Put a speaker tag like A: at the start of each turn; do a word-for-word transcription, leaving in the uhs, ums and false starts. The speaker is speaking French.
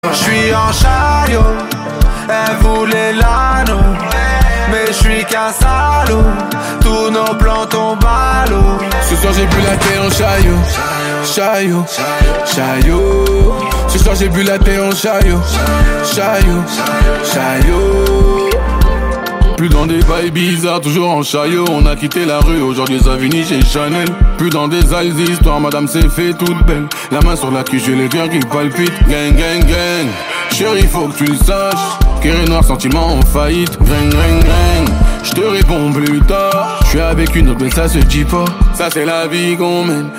A: J'suis en chariot, elle voulait l'anneau, mais j'suis qu'un salaud, tous nos plans tombent à l'eau.
B: Ce soir j'ai bu la thé en chaillot, chaillot, chaillot. Ce soir j'ai bu la thé en chaillot, chaillot, chaillot. Plus dans des bails bizarres, toujours en chaillot. On a quitté la rue, aujourd'hui Savini chez Chanel. Plus dans des sales histoires, madame s'est fait toute belle. La main sur la cuisse, j'ai les cœurs qui palpitent. Gang, gang, gang. Chérie, faut que tu le saches. Kéré noir, sentiment en faillite. Gang, gang, gang. J'te réponds plus tard. J'suis avec une autre, mais ça se dit pas. Ça c'est la vie qu'on mène.